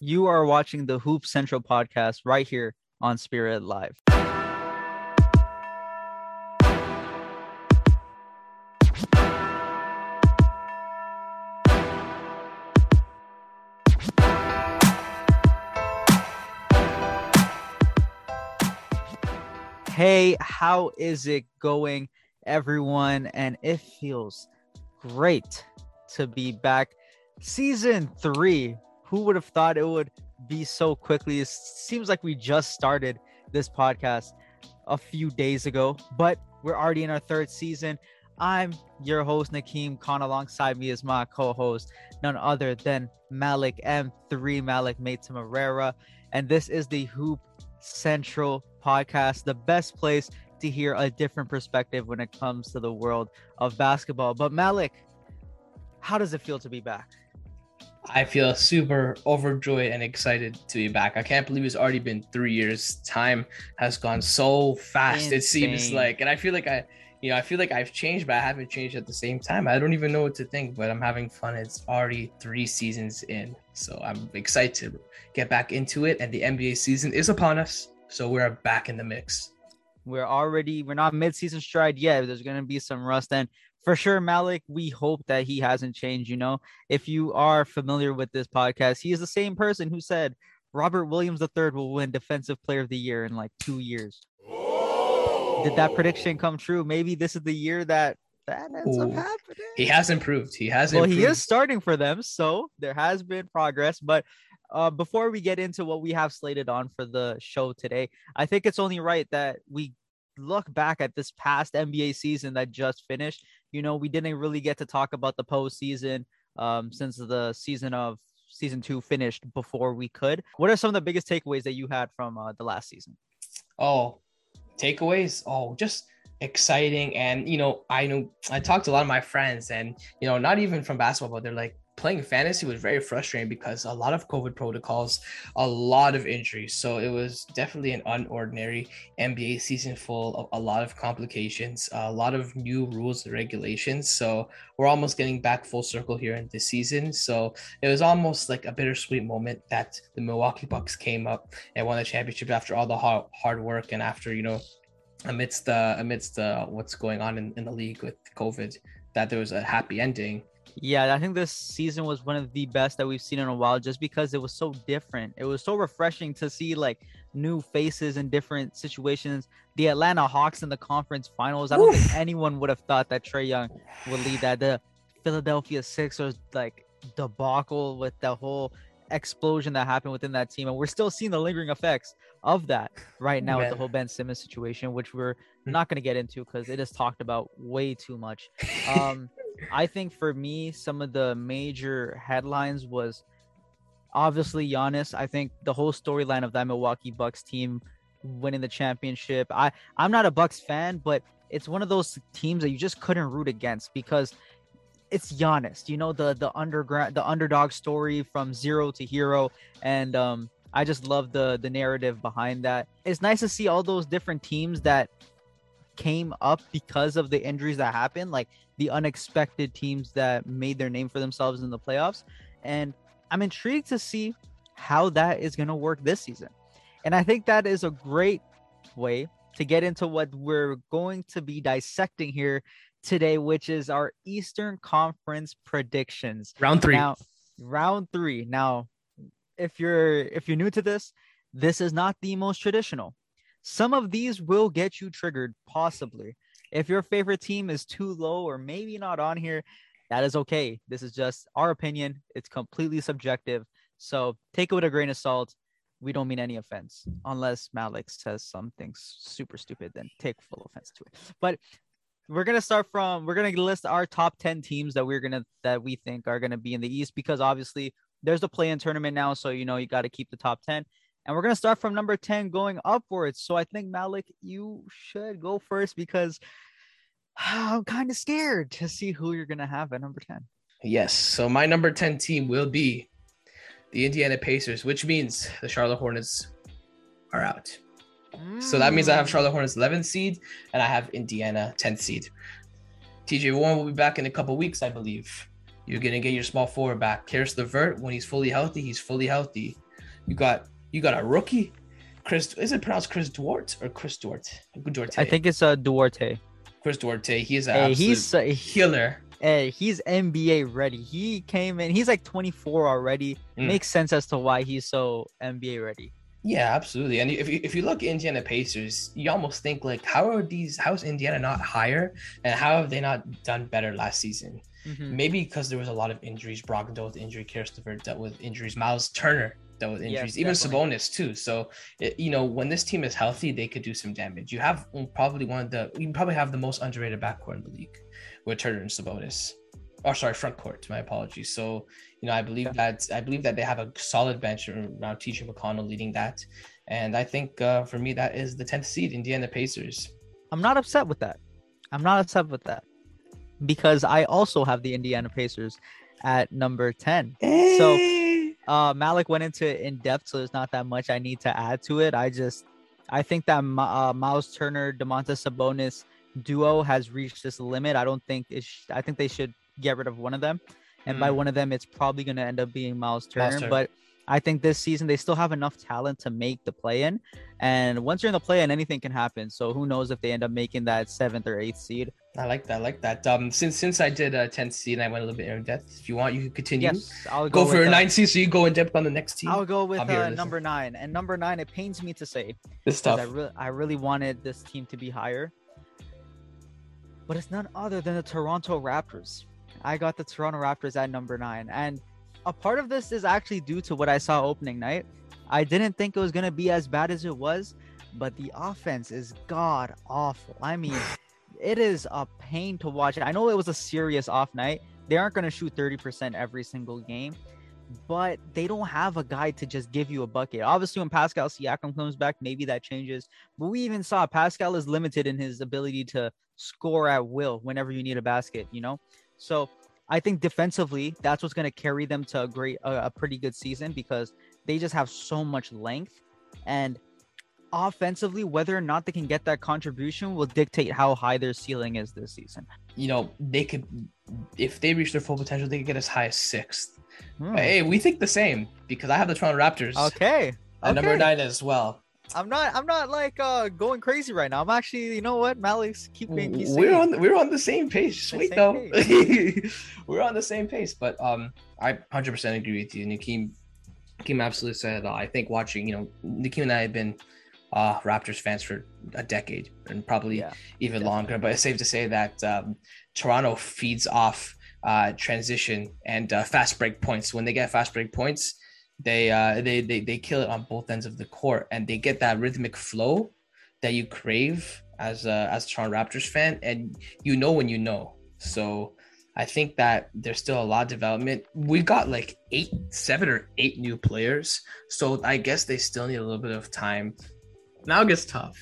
You are watching the Hoop Central podcast right here on Spirit Live. Hey, how is it going, everyone? And it feels great to be back. Season 3. Who would have thought it would be so quickly? It seems like we just started this podcast a few days ago, but we're already in our third season. I'm your host, Nakeem Khan. Alongside me is my co-host, none other than Malik M3, Malik Mate Marrera. And this is the Hoop Central podcast, the best place to hear a different perspective when it comes to the world of basketball. But Malik, how does it feel to be back? I feel super overjoyed and excited to be back. I can't believe it's already been 3 years. Time has gone so fast. Insane. It seems like, and I feel like I've changed, but I haven't changed at the same time. I don't even know what to think, but I'm having fun. It's already 3 seasons in, so I'm excited to get back into it. And the NBA season is upon us, so we're back in the mix. We're not mid-season stride yet. There's going to be some rust. And for sure, Malik, we hope that he hasn't changed. You know, if you are familiar with this podcast, he is the same person who said Robert Williams III will win Defensive Player of the Year in like 2 years. Did that prediction come true? Maybe this is the year that ends up happening. He has improved. He is starting for them, so there has been progress. But before we get into what we have slated on for the show today, I think it's only right that we look back at this past NBA season that just finished. You know, we didn't really get to talk about the postseason since the season 2 finished before we could. What are some of the biggest takeaways that you had from the last season? Takeaways, just exciting. And I talked to a lot of my friends, and not even from basketball, but they're like, playing fantasy was very frustrating because a lot of COVID protocols, a lot of injuries. So it was definitely an unordinary NBA season full of a lot of complications, a lot of new rules and regulations. So we're almost getting back full circle here in this season. So it was almost like a bittersweet moment that the Milwaukee Bucks came up and won the championship after all the hard work and after, amidst the what's going on in the league with COVID, that there was a happy ending. Yeah, I think this season was one of the best that we've seen in a while, just because it was so different. It was so refreshing to see like new faces in different situations. The Atlanta Hawks in the conference finals. I don't think anyone would have thought that Trae Young would lead that. The Philadelphia Sixers like debacle with the whole explosion that happened within that team. And we're still seeing the lingering effects of that right now with the whole Ben Simmons situation, which we're not going to get into because it is talked about way too much. I think for me, some of the major headlines was obviously Giannis. I think the whole storyline of that Milwaukee Bucks team winning the championship. I'm not a Bucks fan, but it's one of those teams that you just couldn't root against because it's Giannis. You know, the underdog story from zero to hero, and I just love the narrative behind that. It's nice to see all those different teams that came up because of the injuries that happened, like the unexpected teams that made their name for themselves in the playoffs. And I'm intrigued to see how that is going to work this season. And I think that is a great way to get into what we're going to be dissecting here today, which is our Eastern Conference predictions. Round 3. Now, if you're new to this is not the most traditional. Some of these will get you triggered, possibly. If your favorite team is too low or maybe not on here, that is okay. This is just our opinion. It's completely subjective. So take it with a grain of salt. We don't mean any offense. Unless Malik says something super stupid, then take full offense to it. But we're going to list our top 10 teams that we think are going to be in the East, because obviously there's a play-in tournament now. So, you got to keep the top 10. And we're going to start from number 10 going upwards. So I think, Malik, you should go first because I'm kind of scared to see who you're going to have at number 10. Yes. So my number 10 team will be the Indiana Pacers, which means the Charlotte Hornets are out. So that means I have Charlotte Hornets 11th seed and I have Indiana 10th seed. TJ Warren will be back in a couple weeks, I believe. You're going to get your small forward back. Karis LeVert, when he's fully healthy, he's fully healthy. You got a rookie, Chris. Is it pronounced Chris Duarte or Chris Duarte? I Duarte. think it's Duarte. Chris Duarte. He is an Hey, absolute killer. he's NBA ready. He came in. He's like 24 already. Mm. Makes sense as to why he's so NBA ready. Yeah, absolutely. And if you look at Indiana Pacers, you almost think like, how is Indiana not higher, and how have they not done better last season? Mm-hmm. Maybe because there was a lot of injuries. Brogdon dealt with injury, Kerstver dealt with injuries, Miles Turner dealt with injuries, Yes, even definitely. Sabonis too. So when this team is healthy, they could do some damage. You have you probably have the most underrated backcourt in the league with Turner and Sabonis. Or sorry, front court. My apologies. So I believe that they have a solid bench around TJ McConnell leading that, and I think for me that is the 10th seed, Indiana Pacers. I'm not upset with that. I'm not upset with that because I also have the Indiana Pacers at number 10. So Malik went into it in depth, so there's not that much I need to add to it. I think that Miles Turner, Domantas Sabonis duo has reached this limit. I don't think I think they should get rid of one of them, and by one of them, it's probably going to end up being Miles Turner. But I think this season they still have enough talent to make the play-in, and once you're in the play-in, anything can happen. So who knows if they end up making that 7th or 8th seed? I like that. I like that. Since I did a 10th seed and I went a little bit in depth, if you want, you can continue. Yes, I'll go for with a 9th seed, so you go in depth on the next team. I'll go with number 9. And number 9, it pains me to say this stuff. I really wanted this team to be higher, but it's none other than the Toronto Raptors. I got the Toronto Raptors at number 9, and a part of this is actually due to what I saw opening night. I didn't think it was going to be as bad as it was, but the offense is god awful. I mean, it is a pain to watch. I know it was a serious off night. They aren't going to shoot 30% every single game, but they don't have a guy to just give you a bucket. Obviously, when Pascal Siakam comes back, maybe that changes. But we even saw Pascal is limited in his ability to score at will whenever you need a basket, So I think defensively, that's what's going to carry them to a pretty good season, because they just have so much length. And offensively, whether or not they can get that contribution will dictate how high their ceiling is this season. They could, if they reach their full potential, they could get as high as 6th. Hey, we think the same, because I have the Toronto Raptors. Okay. At number 9 as well. I'm not like going crazy right now. I'm actually, you know what, Malik's keeping me safe. We're on the same page. Sweet though. We're on the same pace, but I 100% agree with you. Nakeem absolutely said it all. I think watching, Nakeem and I have been Raptors fans for a decade and probably even longer, but it's safe to say that Toronto feeds off transition and fast break points. When they get fast break points, they kill it on both ends of the court, and they get that rhythmic flow that you crave as a Toronto Raptors fan, and when you know. So I think that there's still a lot of development. We got like 7 or 8 new players, so I guess they still need a little bit of time. Now it gets tough.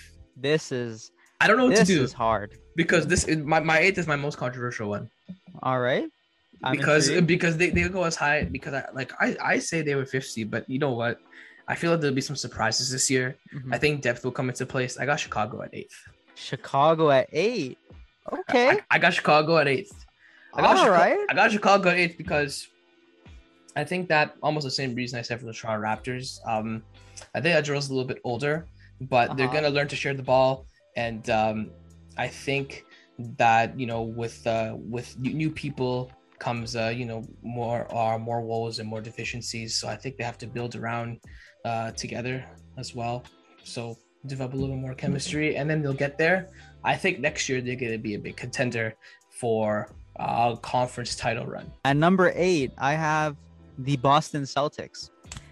I don't know what to do. This is hard because my 8th is my most controversial one. All right. Because they go as high, because I say they were 50, but you know what? I feel like there'll be some surprises this year. Mm-hmm. I think depth will come into place. I got Chicago at 8th. Chicago at 8. Okay. I got Chicago at 8th. I got Chicago at 8th because I think that almost the same reason I said for the Toronto Raptors. I think Adjo's a little bit older, but they're gonna learn to share the ball, and I think that with new people comes more woes and more deficiencies. So I think they have to build around together as well. So develop a little more chemistry, and then they'll get there. I think next year they're going to be a big contender for a conference title run. At number 8, I have the Boston Celtics.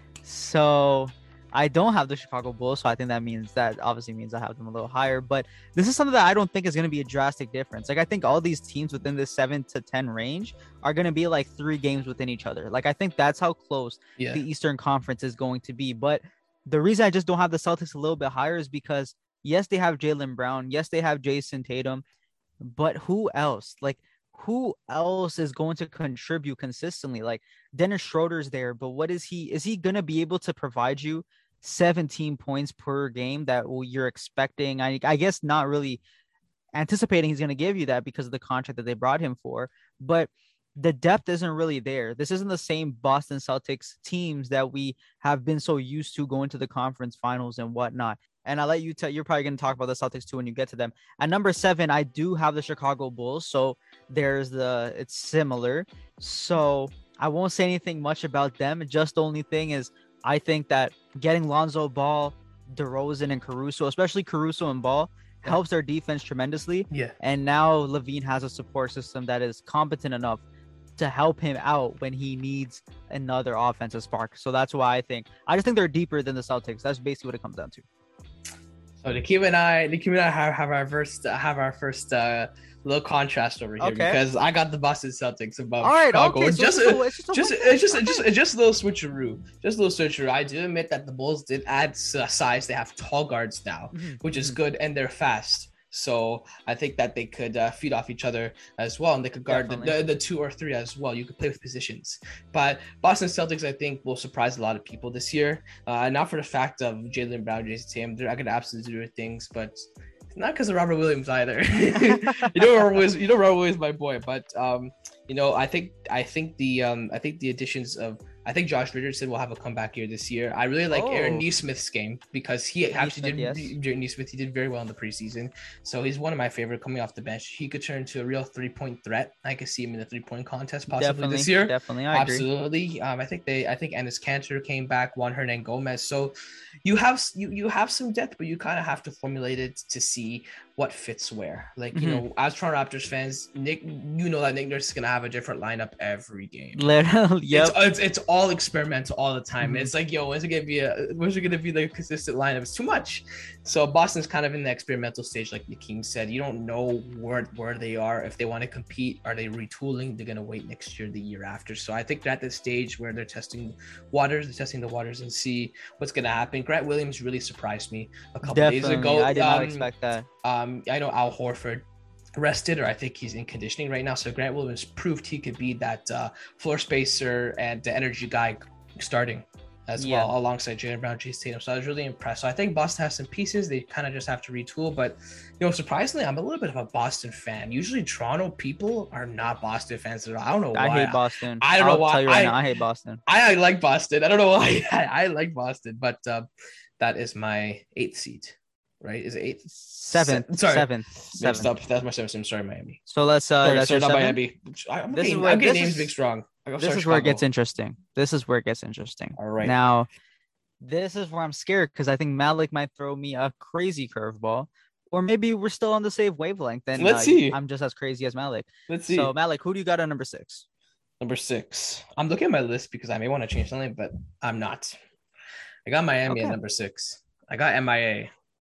So I don't have the Chicago Bulls, so I think that obviously means I have them a little higher. But this is something that I don't think is going to be a drastic difference. Like, I think all these teams within this 7 to 10 range are going to be like 3 games within each other. Like, I think that's how close the Eastern Conference is going to be. But the reason I just don't have the Celtics a little bit higher is because, yes, they have Jaylen Brown. Yes, they have Jason Tatum. But who else? Like, who else is going to contribute consistently? Like, Dennis Schroeder's there, but what is he? Is he going to be able to provide you 17 points per game that you're expecting? I guess not really anticipating he's going to give you that because of the contract that they brought him for. But the depth isn't really there. This isn't the same Boston Celtics teams that we have been so used to going to the conference finals and whatnot. And I'll let you tell. You're probably going to talk about the Celtics too when you get to them. At number 7, I do have the Chicago Bulls. So it's similar. So I won't say anything much about them. Just the only thing is I think that getting Lonzo Ball, DeRozan, and Caruso, especially Caruso and Ball, helps their defense tremendously. Yeah. And now Levine has a support system that is competent enough to help him out when he needs another offensive spark. So that's why I just think they're deeper than the Celtics. That's basically what it comes down to. So Nikim and I have our first little contrast over here because I got the Boston Celtics above Chicago. Okay. So it's just a little switcheroo. Just a little switcheroo. I do admit that the Bulls did add size. They have tall guards now, which is good, and they're fast. So I think that they could feed off each other as well, and they could guard the 2 or 3 as well. You could play with positions. But Boston Celtics, I think, will surprise a lot of people this year. Not for the fact of Jaylen Brown, Jason Tatum. They're going to absolutely do their things, but not because of Robert Williams either. Robert Williams, my boy. But I think the additions of Josh Richardson will have a comeback year this year. I really like Aaron Nesmith's game because he did very well in the preseason. So he's one of my favorite coming off the bench. He could turn into a real 3-point threat. I could see him in the 3-point contest possibly this year. Definitely, I agree. Absolutely. I think Enes Kanter came back, Juan Hernan Gomez. So you have some depth, but you kind of have to formulate it to see what fits where. Like, as Toronto Raptors fans, Nick, that Nick Nurse is gonna have a different lineup every game. Literally, yep. It's all experimental all the time. It's like, when's it gonna be the consistent lineup? It's too much. So Boston's kind of in the experimental stage, like Nikim said. You don't know where they are. If they want to compete, are they retooling? They're gonna wait next year, the year after. So I think they're at the stage where they're testing the waters and see what's gonna happen. Grant Williams really surprised me a couple days ago. I did not expect that. I know Al Horford rested, or I think he's in conditioning right now. So Grant Williams proved he could be that floor spacer and the energy guy starting as well alongside Jaylen Brown, Jason Tatum. So I was really impressed. So I think Boston has some pieces. They kind of just have to retool. But surprisingly, I'm a little bit of a Boston fan. Usually Toronto people are not Boston fans at all. I don't know why. I hate Boston. I don't know why. Tell you right now, I hate Boston. I like Boston. I don't know why. I like Boston, but that is my 8th seed. Right? Is it 8th? 7th. Sorry. 7th. Messed up. That's my 7th. I'm sorry, Miami. So let's that's not Miami. I'm getting names big strong. This is where it gets interesting. All right. Now, this is where I'm scared because I think Malik might throw me a crazy curveball, or maybe we're still on the same wavelength. And let's see. I'm just as crazy as Malik. Let's see. So Malik, who do you got at number 6? Number 6. I'm looking at my list because I may want to change something, but I'm not. I got Miami at number 6. I got MIA.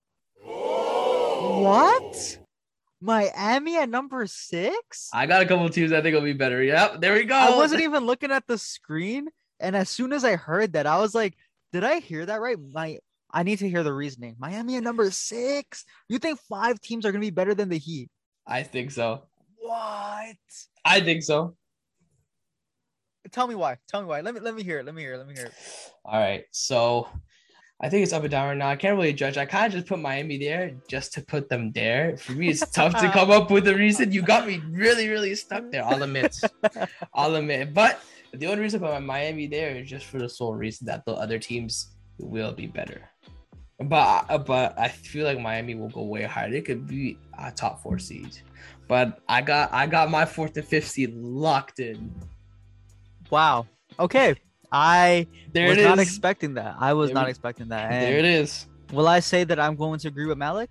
What? Miami at number 6? I got a couple of teams I think will be better. Yep, there we go. I wasn't even looking at the screen, and as soon as I heard that, I was like, "Did I hear that right?" I need to hear the reasoning. Miami at number 6. You think 5 teams are gonna be better than the Heat? I think so. What? I think so. Tell me why. Let me hear it. All right, so I think it's up and down right now. I can't really judge. I kind of just put Miami there just to put them there. For me, it's tough to come up with a reason. You got me really, really stuck there. I'll admit. But the only reason I put Miami there is just for the sole reason that the other teams will be better. But I feel like Miami will go way higher. They could be a top 4 seed. But I got my 4th and 5th seed locked in. Wow. Okay. I was not expecting that. And there it is. Will I say that I'm going to agree with Malik?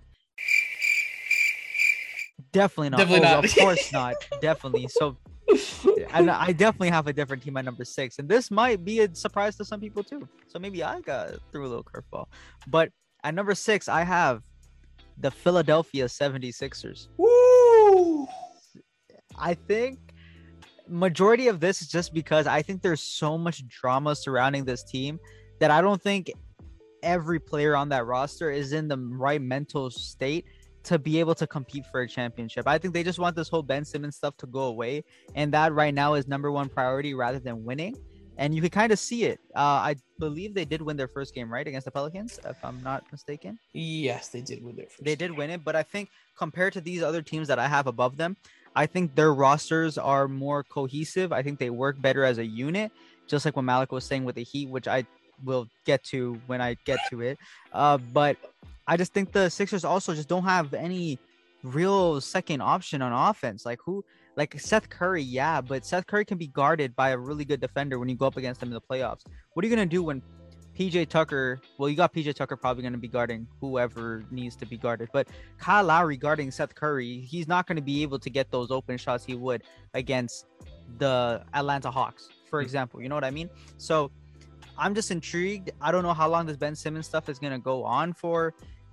Definitely not. Of course not. Definitely. So, and I definitely have a different team at number 6, and this might be a surprise to some people too. So maybe I threw a little curveball. But at number 6, I have the Philadelphia 76ers. Woo! I think majority of this is just because I think there's so much drama surrounding this team that I don't think every player on that roster is in the right mental state to be able to compete for a championship. I think they just want this whole Ben Simmons stuff to go away, and that right now is number 1 priority rather than winning. And you can kind of see it. I believe they did win their first game, right, against the Pelicans, if I'm not mistaken. Yes, they did win their first. They did win it, but I think compared to these other teams that I have above them, I think their rosters are more cohesive. I think they work better as a unit, just like what Malik was saying with the Heat, which I will get to when I get to it. But I just think the Sixers also just don't have any real second option on offense. Like who, like Seth Curry, yeah, but Seth Curry can be guarded by a really good defender when you go up against him in the playoffs. What are you gonna do when PJ Tucker? Well, you got PJ Tucker probably gonna be guarding whoever needs to be guarded, but Kyle Lowry guarding Seth Curry, he's not gonna be able to get those open shots he would against the Atlanta Hawks, for example. You know what I mean? So I'm just intrigued. I don't know how long this Ben Simmons stuff is gonna go on for.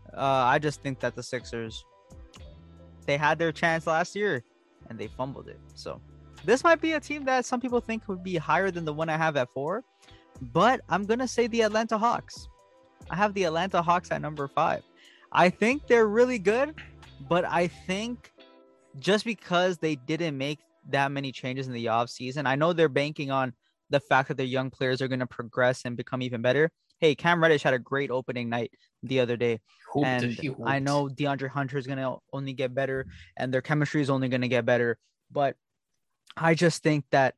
I just think that the Sixers, they had their chance last year and they fumbled it. So this might be a team that some people think would be higher than the one I have at 4, but I'm gonna say the Atlanta Hawks. I have the Atlanta Hawks at number 5. I think they're really good, but I think just because they didn't make that many changes in the off season, I know they're banking on the fact that their young players are going to progress and become even better. Hey, Cam Reddish had a great opening night the other day. And I know DeAndre Hunter is going to only get better and their chemistry is only going to get better. But I just think that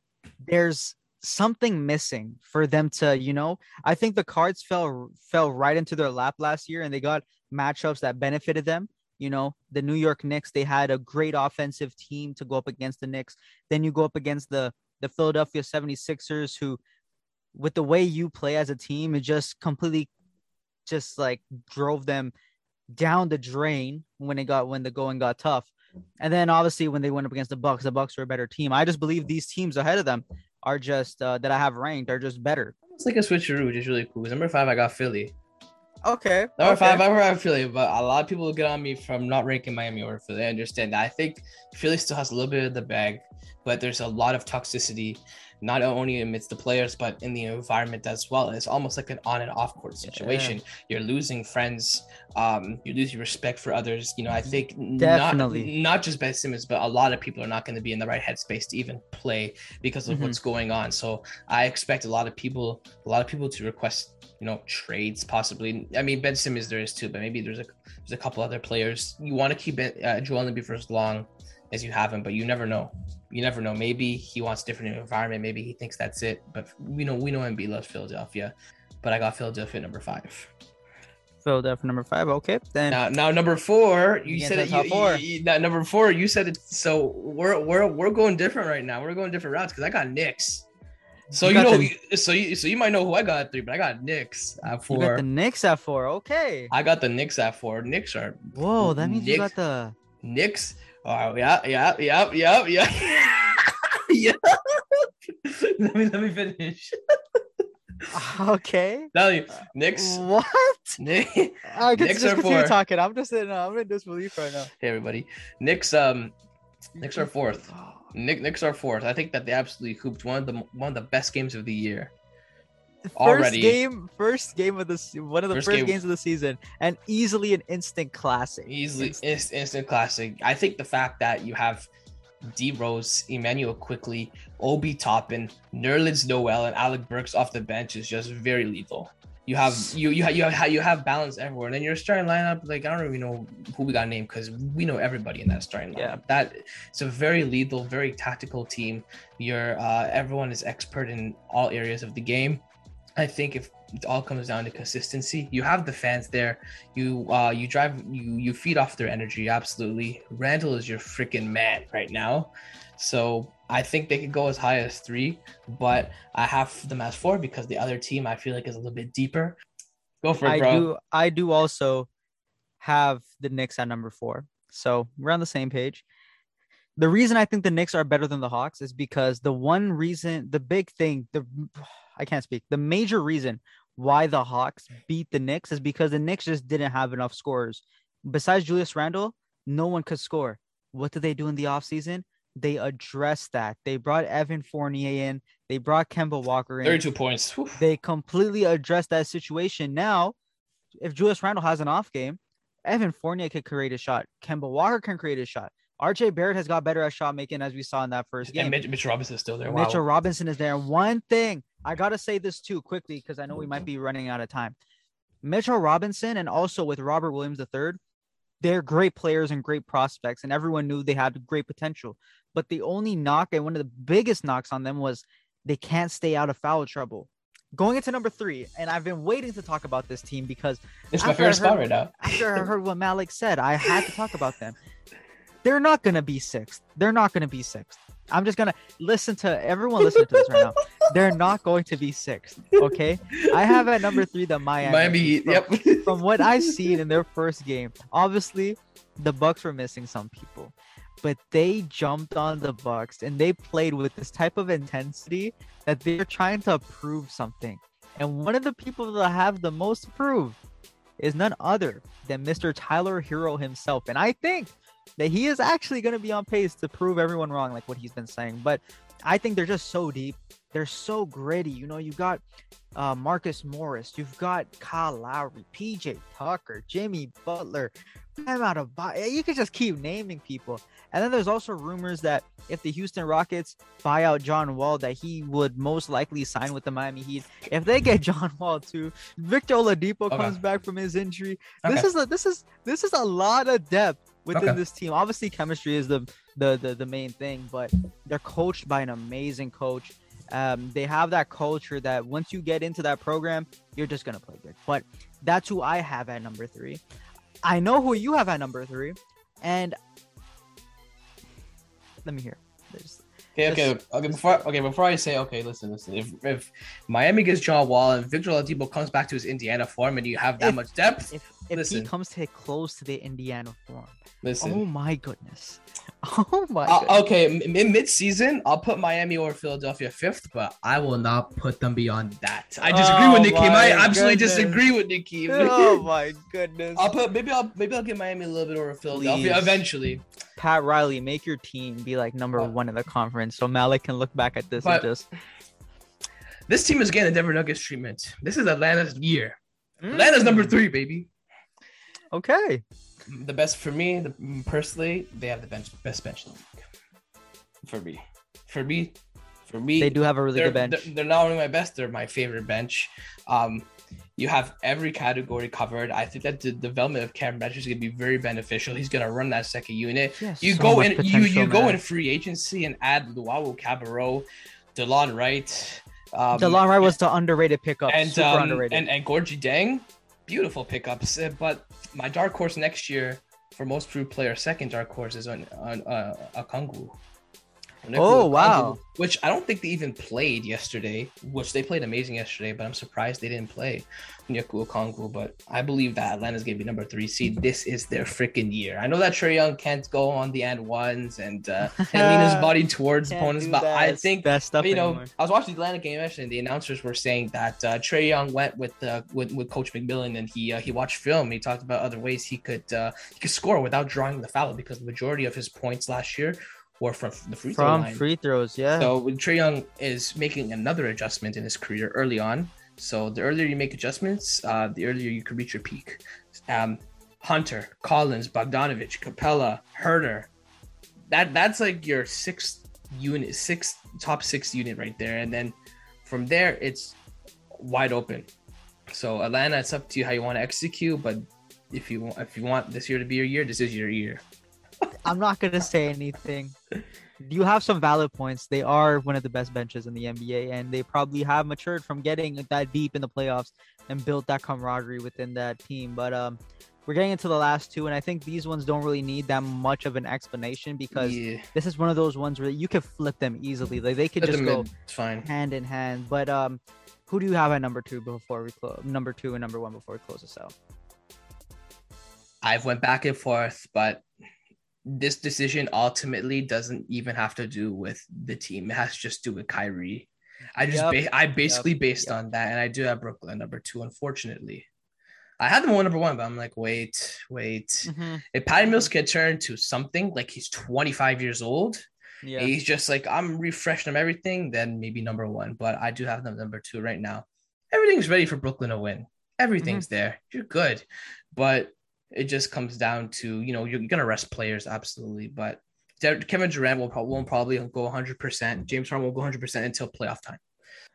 there's something missing for them to, I think the cards fell right into their lap last year and they got matchups that benefited them. The New York Knicks, they had a great offensive team to go up against the Knicks. Then you go up against the Philadelphia 76ers, who, with the way you play as a team, it just completely just like drove them down the drain when the going got tough. And then obviously when they went up against the Bucks were a better team. I just believe these teams ahead of them are just that I have ranked are just better. It's like a switcheroo, which is really cool. Number 5, I got Philly. Okay. Number 5, I have Philly, but a lot of people will get on me from not ranking Miami over Philly. I understand that. I think Philly still has a little bit of the bag, but there's a lot of toxicity, not only amidst the players, but in the environment as well. It's almost like an on and off court situation. Yeah. You're losing friends. You lose your respect for others. I think definitely not just Ben Simmons, but a lot of people are not going to be in the right headspace to even play because of what's going on. So I expect a lot of people to request, trades possibly. I mean, Ben Simmons there is too, but maybe there's a couple other players. You want to keep Joel Embiid for as long as you have him, but you never know. Maybe he wants a different environment. Maybe he thinks that's it. But we know Embiid loves Philadelphia. But I got Philadelphia at number 5. Philadelphia number 5. Okay, then. Now number 4. You said it. Number 4. You said it. So we're going different right now. We're going different routes because I got Knicks. So you might know who I got at 3, but I got Knicks at 4. You got the Knicks at 4. Okay. I got the Knicks at 4. Knicks are. Whoa, that means you got the Knicks. Oh yeah. Yeah. Let me finish. Okay. Now, Knicks. What? Knicks are 4. Continue talking. I'm in disbelief right now. Hey everybody, Knicks are 4th. Knicks are 4th. I think that they absolutely hooped one of the best games of the year. First game of one of the first games of the season, and easily an instant classic. Instant classic. I think the fact that you have D Rose, Emmanuel Quickly, Obi Toppin, Nerlens Noel, and Alec Burks off the bench is just very lethal. You have balance everywhere, and then your starting lineup. Like I don't even know who we got named because we know everybody in that starting lineup. Yeah. That it's a very lethal, very tactical team. Everyone is expert in all areas of the game. I think if it all comes down to consistency, you have the fans there. You feed off their energy. Absolutely. Randall is your freaking man right now. So I think they could go as high as 3, but I have them as 4 because the other team I feel like is a little bit deeper. Go for it, bro. I do also have the Knicks at number 4. So we're on the same page. The reason I think the Knicks are better than the Hawks is because the major reason why the Hawks beat the Knicks is because the Knicks just didn't have enough scorers. Besides Julius Randle, no one could score. What did they do in the offseason? They addressed that. They brought Evan Fournier in. They brought Kemba Walker in. 32 points. Whew. They completely addressed that situation. Now, if Julius Randle has an off game, Evan Fournier could create a shot. Kemba Walker can create a shot. RJ Barrett has got better at shot making, as we saw in that first game. And Mitchell Robinson is still there. Wow. Mitchell Robinson is there. One thing, I got to say this too quickly because I know we might be running out of time. Mitchell Robinson and also with Robert Williams III, they're great players and great prospects, and everyone knew they had great potential. But the only knock, and one of the biggest knocks on them, was they can't stay out of foul trouble. Going into number 3, and I've been waiting to talk about this team because It's my favorite spot right now. after I heard what Malik said, I had to talk about them. They're not going to be 6th. They're not going to be 6th. I'm just going to listen to everyone listening to this right now. They're not going to be 6th. Okay. I have at number 3 the Miami Heat. Yep. From what I've seen in their first game, obviously the Bucks were missing some people, but they jumped on the Bucks and they played with this type of intensity that they're trying to prove something. And one of the people that have the most to prove is none other than Mr. Tyler Hero himself. And I think that he is actually going to be on pace to prove everyone wrong, like what he's been saying. But I think they're just so deep. They're so gritty. You know, you got Marcus Morris. You've got Kyle Lowry, PJ Tucker, Jimmy Butler. You could just keep naming people. And then there's also rumors that if the Houston Rockets buy out John Wall, that he would most likely sign with the Miami Heat. If they get John Wall too, Victor Oladipo comes back from his injury. This is a lot of depth within this team. Obviously, chemistry is the main thing, but they're coached by an amazing coach. They have that culture that once you get into that program, you're just gonna play good. But that's who I have at number 3. I know who you have at number 3, and let me hear. Before I say, listen. If Miami gets John Wall and Victor Oladipo comes back to his Indiana form, and you have that much depth, if he comes to close to the Indiana form, listen. Oh my goodness. Okay, in mid-season, I'll put Miami or Philadelphia 5th, but I will not put them beyond that. I disagree with Nikim. I absolutely disagree with Nikim. Oh my goodness. Maybe I'll get Miami a little bit over Philadelphia eventually. Pat Riley, make your team be like number 1 in the conference, so Malik can look back at this and just. This team is getting a Denver Nuggets treatment. This is Atlanta's year. Atlanta's number 3, baby. Okay. The best for me, personally, they have the best bench in the league. For me, they do have a really good bench. They're not only my best; they're my favorite bench. You have every category covered. I think that the development of Cam Reddish is going to be very beneficial. He's going to run that second unit. You go in free agency and add Luau Cabarro, DeLon Wright. DeLon Wright was the underrated pickup. Super underrated. And Gorgie Deng. Beautiful pickups, but my dark horse next year for most improved player, second dark horse is on Okongwu. Oh, wow. Which I don't think they even played yesterday, which they played amazing yesterday, but I'm surprised they didn't play Onyeka Okongwu. But I believe that Atlanta's going to be number 3 seed. This is their freaking year. I know that Trae Young can't go on the and ones and lean his body towards opponents, but I think that stuff. I was watching the Atlanta game yesterday, and the announcers were saying that Trae Young went with Coach McMillan, and he watched film. He talked about other ways he could score without drawing the foul, because the majority of his points last year or from the free throw line. Free throws, yeah. So Trae Young is making another adjustment in his career early on. So the earlier you make adjustments, the earlier you can reach your peak. Hunter, Collins, Bogdanovich, Capella, Herter. That's like your top six unit right there. And then from there, it's wide open. So Atlanta, it's up to you how you want to execute. But if you want this year to be your year, this is your year. I'm not going to say anything. You have some valid points. They are one of the best benches in the NBA, and they probably have matured from getting that deep in the playoffs and built that camaraderie within that team. But we're getting into the last 2, and I think these ones don't really need that much of an explanation, because this is one of those ones where you could flip them easily. Like they could just go hand in hand. But who do you have at number 2 before we close? Number 2 and number 1 before we close this out? I've went back and forth, but this decision ultimately doesn't even have to do with the team. It has to just do with Kyrie. I basically based on that, and I do have Brooklyn number 2. Unfortunately, I had them on number 1, but I'm like, wait. Mm-hmm. If Patty Mills can turn to something like he's 25 years old, he's just like, I'm refreshing everything, then maybe number 1. But I do have them number 2 right now. Everything's ready for Brooklyn to win. Everything's there. You're good, but it just comes down to, you're going to rest players, absolutely. But Kevin Durant won't probably go 100%. James Harden won't go 100% until playoff time.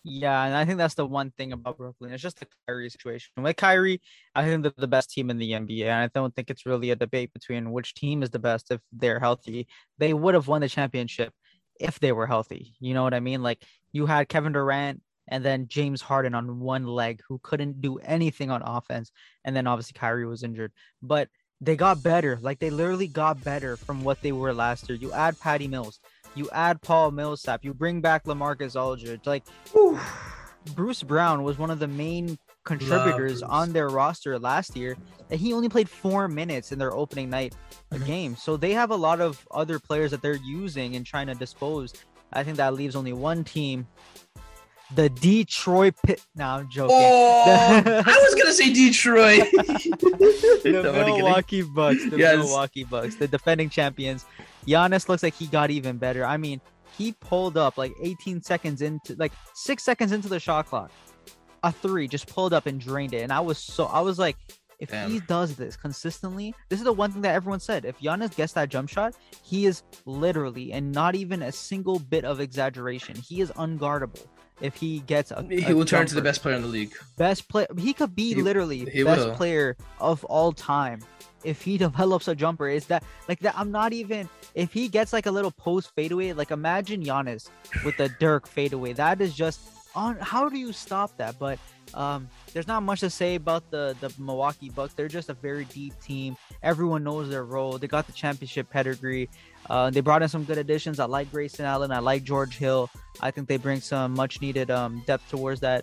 Yeah, and I think that's the one thing about Brooklyn. It's just the Kyrie situation. With Kyrie, I think they're the best team in the NBA. And I don't think it's really a debate between which team is the best if they're healthy. They would have won the championship if they were healthy. You know what I mean? Like you had Kevin Durant and then James Harden on one leg who couldn't do anything on offense. And then obviously Kyrie was injured. But they got better. Like they literally got better from what they were last year. You add Patty Mills, you add Paul Millsap, you bring back LaMarcus Aldridge. Like Whew. Bruce Brown was one of the main contributors on their roster last year, and he only played 4 minutes in their opening night game. So they have a lot of other players that they're using and trying to dispose. I think that leaves only one team, the Detroit No, I'm joking. Oh, I was gonna say Detroit. The Milwaukee Bucks. Milwaukee Bucks, the defending champions. Giannis looks like he got even better. I mean, he pulled up like 6 seconds into the shot clock. A 3 just pulled up and drained it. And I was like, if he does this consistently, this is the one thing that everyone said. If Giannis gets that jump shot, he is literally, and not even a single bit of exaggeration, he is unguardable. If he gets he will turn to the best player in the league. Best player. He could be literally best player of all time. If he develops a jumper, is that like that? I'm not even. If he gets like a little post fadeaway, like imagine Giannis with the Dirk fadeaway. That is just on. How do you stop that? But there's not much to say about the Milwaukee Bucks. They're just a very deep team. Everyone knows their role. They got the championship pedigree. They brought in some good additions. I like Grayson Allen. I like George Hill. I think they bring some much needed depth towards that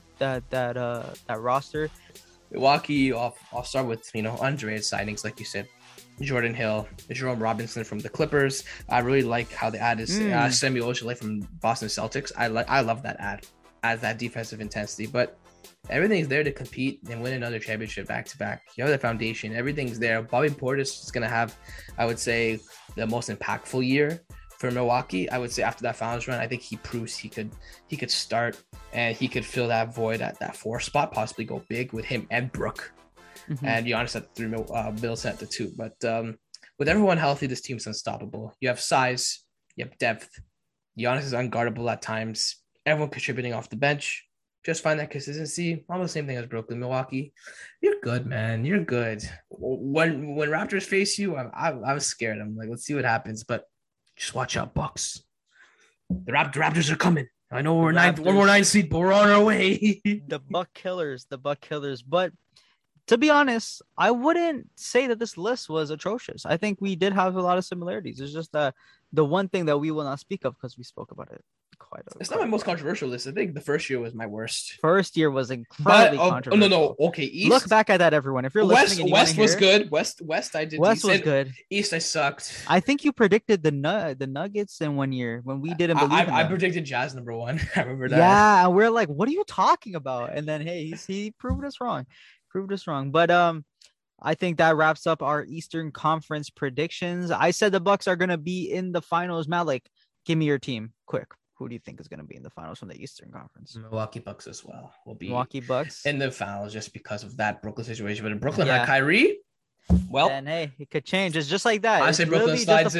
roster. Milwaukee, I'll start with underrated signings, like you said. Jordan Hill, Jerome Robinson from the Clippers. I really like how they added Semi Ojeleye from Boston Celtics. I love that ad, adds that defensive intensity. But everything's there to compete and win another championship back to back. You have the foundation, everything's there. Bobby Portis is gonna have, I would say, the most impactful year for Milwaukee. I would say after that finals run, I think he proves he could start and he could fill that void at that 4 spot, possibly go big with him and Brook. And Giannis at 3, Middleton at the 2. But with everyone healthy, this team's unstoppable. You have size, you have depth. Giannis is unguardable at times. Everyone contributing off the bench. Just find that consistency. Almost the same thing as Brooklyn, Milwaukee. You're good, man. You're good. When Raptors face you, I was scared. I'm like, let's see what happens. But just watch out, Bucks. The Raptors are coming. I know we're one more 9 seed, but we're on our way. The Buck Killers. But to be honest, I wouldn't say that this list was atrocious. I think we did have a lot of similarities. It's just the one thing that we will not speak of because we spoke about it It's not my most controversial list. I think the first year was my worst. First year was incredibly controversial. No. Okay, East. Look back at that, everyone. If you're listening, West was good. West, I did. West was good. East, I sucked. I think you predicted the Nuggets in one year when we didn't believe. I predicted Jazz number 1. I remember that. Yeah, and we're like, what are you talking about? And then hey, he proved us wrong. But I think that wraps up our Eastern Conference predictions. I said the Bucks are gonna be in the finals. Malik, give me your team quick. Who do you think is going to be in the finals from the Eastern Conference? Milwaukee Bucks as well. Will be Milwaukee Bucks in the finals just because of that Brooklyn situation. But in Brooklyn, had Kyrie. Well, and hey, it could change. It's just like that. I say Brooklyn slides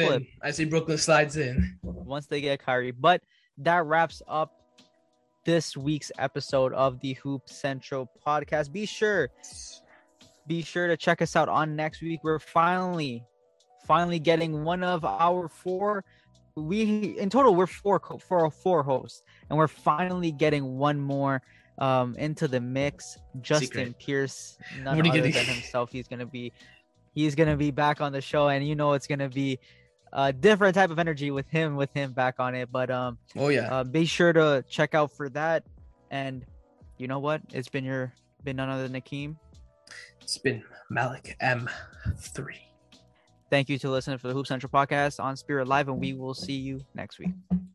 in. Once they get Kyrie. But that wraps up this week's episode of the Hoop Central podcast. Be sure to check us out on next week. We're finally getting one of our 4. In total we're 4 hosts, and we're finally getting one more into the mix. Justin Pierce, none other than himself. He's gonna be back on the show, and it's gonna be a different type of energy with him back on it. But be sure to check out for that. And you know what? It's been none other than Akeem. It's been Malik M3. Thank you to listening for the Hoop Central podcast on Spirit Live, and we will see you next week.